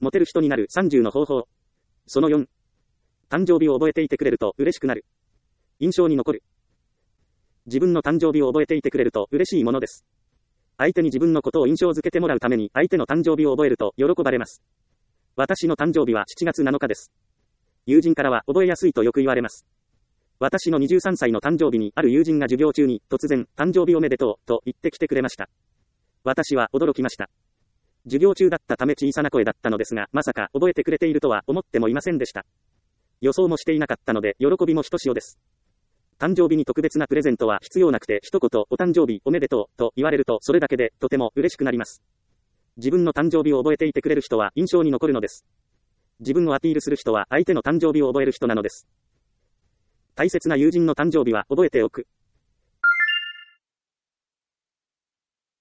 モテる人になる30の方法。その4。誕生日を覚えていてくれると嬉しくなる。印象に残る。自分の誕生日を覚えていてくれると嬉しいものです。相手に自分のことを印象づけてもらうために相手の誕生日を覚えると喜ばれます。私の誕生日は7月7日です。友人からは覚えやすいとよく言われます。私の23歳の誕生日にある友人が授業中に突然誕生日おめでとうと言ってきてくれました。私は驚きました。授業中だったため小さな声だったのですが、まさか覚えてくれているとは思ってもいませんでした。予想もしていなかったので喜びもひとしおです。誕生日に特別なプレゼントは必要なくて一言お誕生日おめでとうと言われるとそれだけでとても嬉しくなります。自分の誕生日を覚えていてくれる人は印象に残るのです。自分をアピールする人は相手の誕生日を覚える人なのです。大切な友人の誕生日は覚えておく。